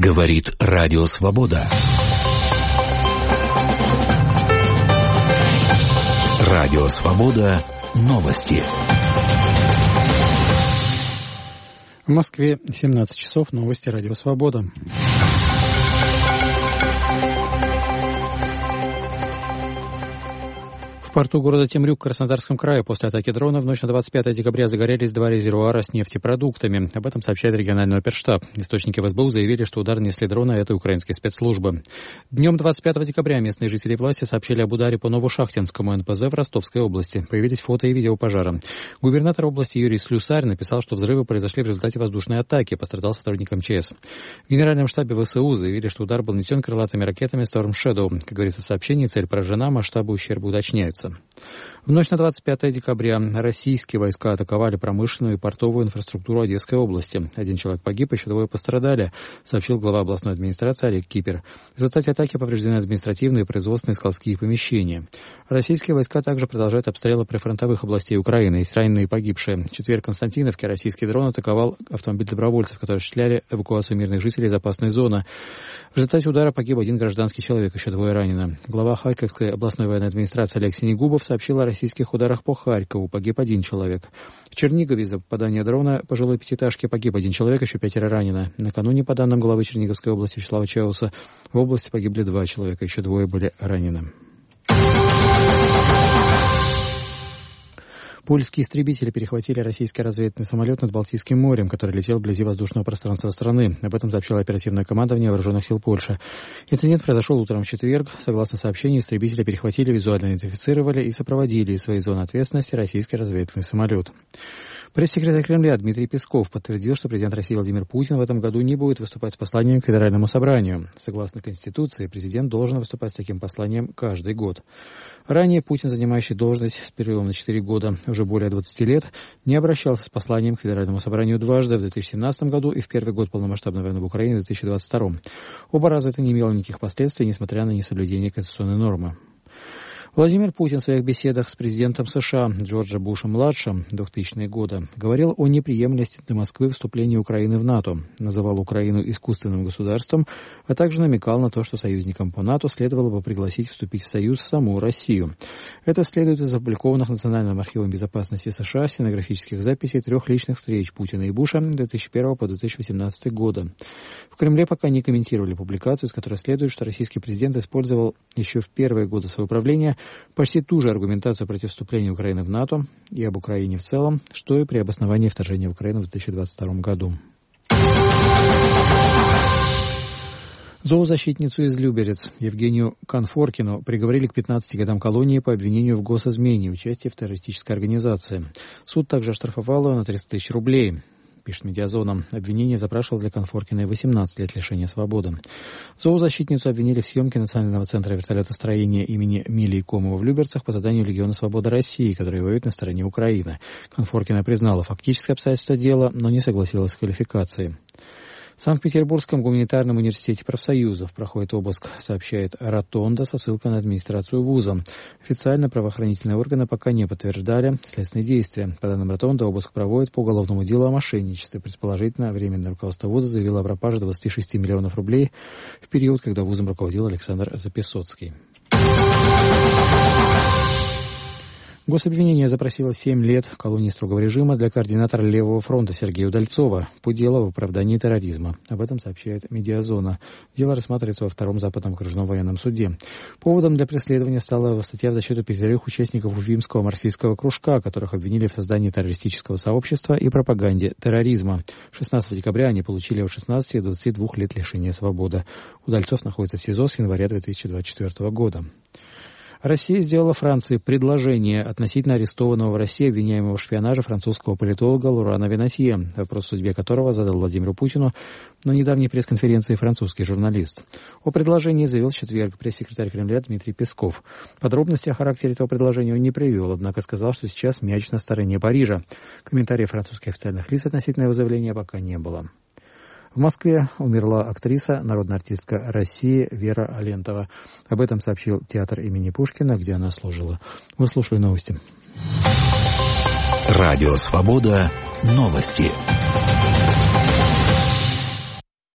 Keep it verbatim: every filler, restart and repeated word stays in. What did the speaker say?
Говорит Радио Свобода. Радио Свобода. Новости. В Москве семнадцать часов. Новости Радио Свобода. В порту города Темрюк в Краснодарском крае после атаки дрона в ночь на двадцать пятое декабря загорелись два резервуара с нефтепродуктами. Об этом сообщает региональный оперштаб. Источники в эс бэ у заявили, что удар нанесли дроны этой украинской спецслужбы. Днем двадцать пятого декабря местные жители власти сообщили об ударе по Новошахтинскому эн пэ зэ в Ростовской области. Появились фото и видео пожара. Губернатор области Юрий Слюсарь написал, что взрывы произошли в результате воздушной атаки, пострадал сотрудник эм че эс. В генеральном штабе вэ эс у заявили, что удар был нанесен крылатыми ракетами Storm Shadow. Как говорится в сообщении, цель поражена, масштабы ущерба уточняются. В ночь на двадцать пятое декабря российские войска атаковали промышленную и портовую инфраструктуру Одесской области. Один человек погиб, еще двое пострадали, сообщил глава областной администрации Олег Кипер. В результате атаки повреждены административные и производственные складские помещения. Российские войска также продолжают обстрелы прифронтовых областей Украины. Есть раненые и погибшие. В четверг в Константиновке российский дрон атаковал автомобиль добровольцев, которые осуществляли эвакуацию мирных жителей из опасной зоны. В результате удара погиб один гражданский человек, еще двое ранено. Глава Харьковской областной военной администрации Олег Синегубов сообщил о российских ударах по Харькову. Погиб один человек. В Чернигове из-за попадания дрона по жилой пятиэтажке погиб один человек, еще пятеро ранено. Накануне, по данным главы Черниговской области Вячеслава Чауса, в области погибли два человека, еще двое были ранены. Польские истребители перехватили российский разведывательный самолет над Балтийским морем, который летел вблизи воздушного пространства страны. Об этом сообщила оперативное командование Вооруженных сил Польши. Инцидент произошел утром в четверг. Согласно сообщению, истребители перехватили, визуально идентифицировали и сопроводили из своей зоны ответственности российский разведывательный самолет. Пресс-секретарь Кремля Дмитрий Песков подтвердил, что президент России Владимир Путин в этом году не будет выступать с посланием к Федеральному собранию. Согласно Конституции, президент должен выступать с таким посланием каждый год. Ранее Путин, занимающий должность с периодом на четыре года, уже более двадцати лет, не обращался с посланием к Федеральному собранию дважды, в две тысячи семнадцатом году и в первый год полномасштабной войны в Украине в две тысячи двадцать втором. Оба раза это не имело никаких последствий, несмотря на несоблюдение конституционной нормы. Владимир Путин в своих беседах с президентом США Джорджем Бушем-младшим двухтысячные годы говорил о неприемлемости для Москвы вступления Украины в НАТО, называл Украину искусственным государством, а также намекал на то, что союзникам по НАТО следовало бы пригласить вступить в союз саму Россию. Это следует из опубликованных Национальным архивом безопасности США стенографических записей трех личных встреч Путина и Буша две тысячи первого по две тысячи восемнадцатый годы. В Кремле пока не комментировали публикацию, из которой следует, что российский президент использовал еще в первые годы своего правления почти ту же аргументацию против вступления Украины в НАТО и об Украине в целом, что и при обосновании вторжения в Украину в две тысячи двадцать втором году. Зоозащитницу из Люберец Евгению Конфоркину приговорили к пятнадцати годам колонии по обвинению в госизмене и участии в террористической организации. Суд также оштрафовал ее на триста тысяч рублей. Пишет «Медиазона». Обвинение запрашивал для Конфоркиной восемнадцать лет лишения свободы. Зоозащитницу обвинили в съемке Национального центра вертолетостроения имени Милии Комова в Люберцах по заданию Легиона Свободы России, который воюет на стороне Украины. Конфоркина признала фактическое обстоятельство дела, но не согласилась с квалификацией. В Санкт-Петербургском гуманитарном университете профсоюзов проходит обыск, сообщает Ротонда со ссылкой на администрацию вуза. Официально правоохранительные органы пока не подтверждали следственные действия. По данным Ротонда, обыск проводит по уголовному делу о мошенничестве. Предположительно, временное руководство вуза заявило о пропаже двадцати шести миллионов рублей в период, когда вузом руководил Александр Записоцкий. Гособвинение запросило семь лет колонии строгого режима для координатора Левого фронта Сергея Удальцова по делу в оправдании терроризма. Об этом сообщает «Медиазона». Дело рассматривается во втором Западном окружном военном суде. Поводом для преследования стала статья в защиту пятерых участников Уфимского марксистского кружка, которых обвинили в создании террористического сообщества и пропаганде терроризма. шестнадцатого декабря они получили от шестнадцати до двадцати двух лет лишения свободы. Удальцов находится в СИЗО с января две тысячи двадцать четвёртого года. Россия сделала Франции предложение относительно арестованного в России обвиняемого в шпионаже французского политолога Лорана Венатье, вопрос о судьбе которого задал Владимиру Путину на недавней пресс-конференции французский журналист. О предложении заявил в четверг пресс-секретарь Кремля Дмитрий Песков. Подробности о характере этого предложения он не привел, однако сказал, что сейчас мяч на стороне Парижа. Комментариев французских официальных лиц относительно его заявления пока не было. В Москве умерла актриса, народная артистка России Вера Алентова. Об этом сообщил театр имени Пушкина, где она служила. Мы слушаем новости. Радио «Свобода». Новости.